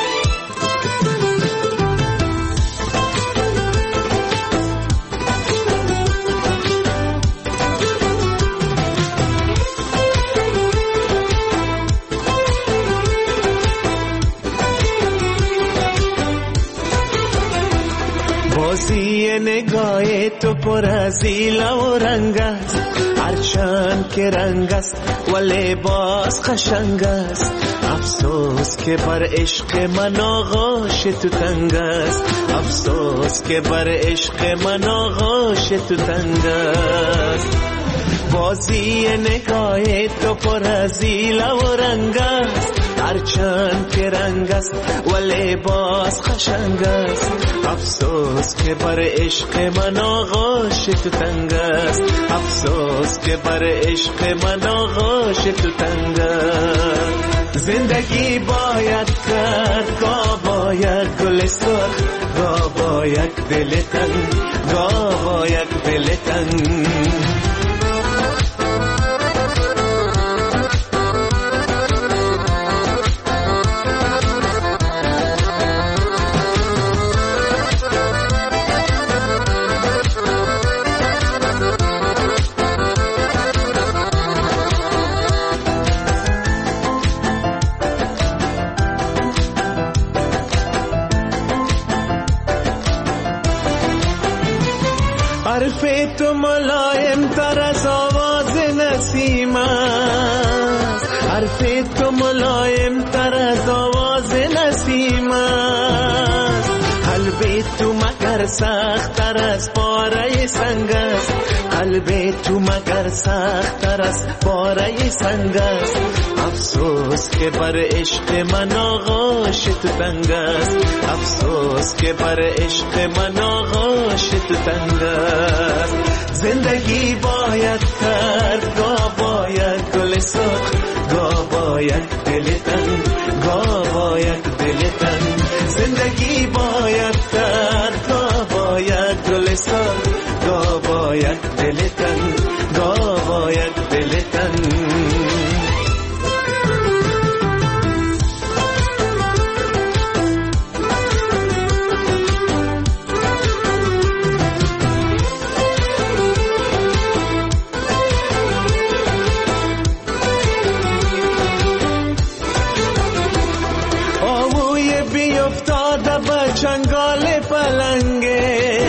بازی نگاه تو پر از ایله و رنگ است، هرچند که رنگ است ولی باز قشنگ است. افسوس که بر عشق من آغوش تو تنگ است، افسوس که بر عشق من آغوش تو تنگ است. بازی نگاه تو پر از ایله و رنگ است، هرچند که رنگ است ولی باز قشنگ است. افسوس که بر عشق من آغوش تو تنگ است، افسوس که بر عشق من آغوش تو تنگ است. زندگی باید کرد، گاه با یک گل سرخ، گاه با یک دل تنگ، گاه با یک دل تنگ. حرف تو ملایم تر از آواز نسیم است، حرف تو ملایم تر از آواز نسیم است. قلب تو مگر سخت تر از پاره سنگ است، قلب تو مگر سخت تر از پاره سنگ است. افسوس که بر عشق من آغوش تو تنگ است، افسوس که بر عشق من آغوش تو تنگ است. زندگی باید کرد، گاه باید گل سرخ، گاه باید دل تنگ، گاه باید دل تنگ. زندگی باید کرد، گاه باید گل سرخ، گاه باید دل تنگ، گاه باید دل تنگ. چنگال پلنگه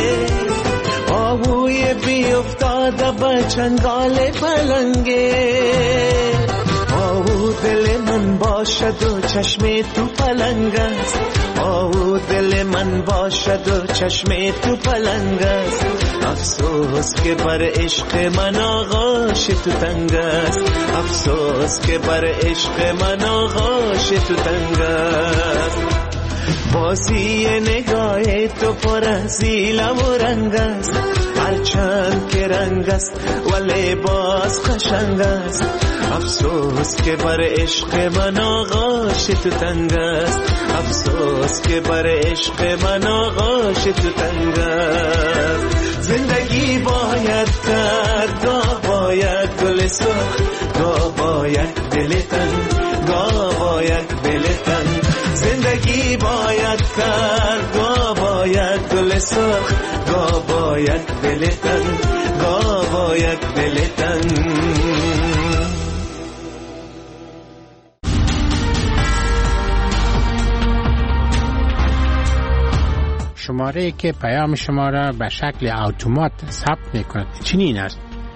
آووی بی افتاده به چنگال پلنگه، آو دل من باشد و چشم تو پلنگ است، آو دل من باشد و چشم تو پلنگ است. افسوس که بر عشق من آغاش تو تنگ است، افسوس که بر عشق من آغاش تو تنگ است. بازی نگاه تو پر از حیله و رنگ است، هرچند که رنگ است ولی باز قشنگ است. افسوس که بر عشق من آغاش تو تنگ است، افسوس که بر عشق من آغاش تو تنگ است. زندگی باید کرد، گاه باید گل سرخ، گاه باید دل تنگ، گاه باید دل تنگ. زندگی باید کرد، گاه باید گل سرخ، گاه باید دل تنگ، گاه باید دل تنگ.
شماره که پیام شما را به شکل اتومات ثبت می‌کند چنین است: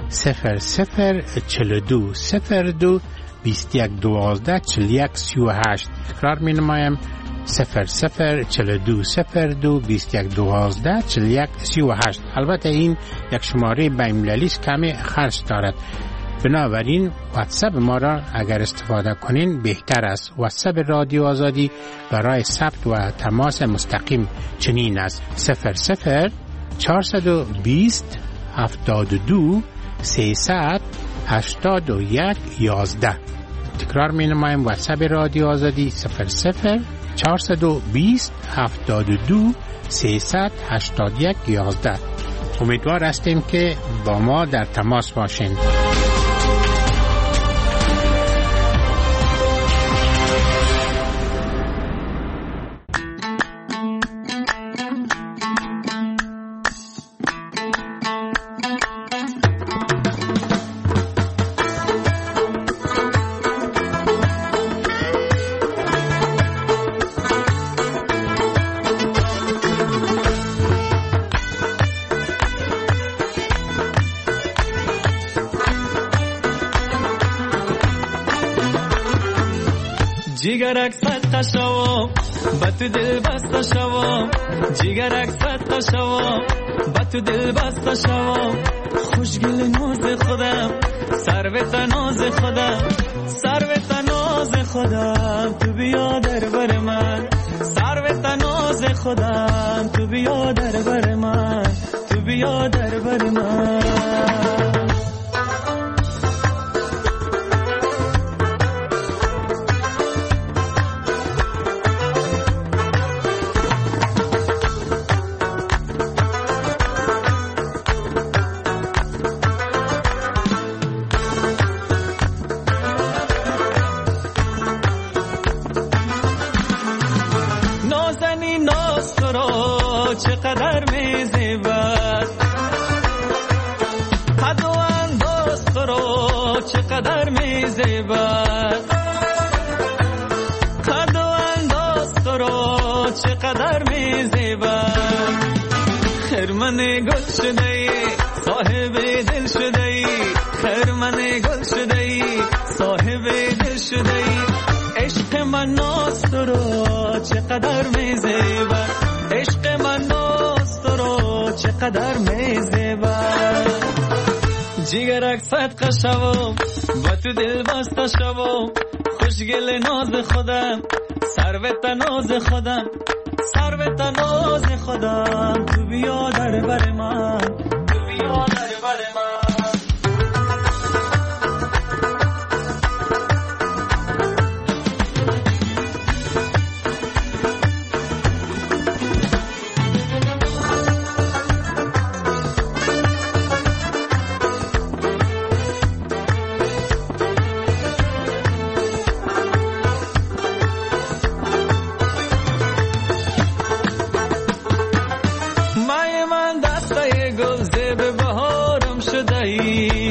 0042 02 21 12 41 38. تکرار می‌نمایم: 0042 02 21 12 41 38. البته این یک شماره بین‌المللی است، کمی خرج دارد، بنابراین واتساپ ما را اگر استفاده کنین بهتر است. واتساپ رادیو آزادی برای ثبت و تماس مستقیم چنین است: 00 420 72 300 81 11. تکرار می نمایم: واتساپ رادیو آزادی 00 420 72 300 81 11. امیدوار هستیم که با ما در تماس باشین.
جیگرک صدقه شوام با تو دل بسته شوام، جیگرک صدقه شوام با تو دل بسته شوام. خوشگل ناز خودم، سروت ناز خودم، سروت ناز خودم، تو بیا در بر من، سروت ناز خودم، تو بیا در بر من، تو بیا در بر من. چقدر میزیبد قد و انداز تو رو، چقدر میزیبد قد و انداز تو رو، چقدر میزیبد. خرمن گل شده ای، صاحب دل شده ای، خرمن گل شده ای، صاحب دل شده ای. عشق من ناز تو رو، چقدر میزیبد، عشق من ناز تو رو، چقدر میزیبد. جیگرک صدقه شوام با تو دل بسته شوام، خوشگل ناز خودم، سروت ناز خودم، سروت ناز خودم، تو بیا در بر من، تو بیا در بر من. مای من دسته گل زیب بهارم شده ای،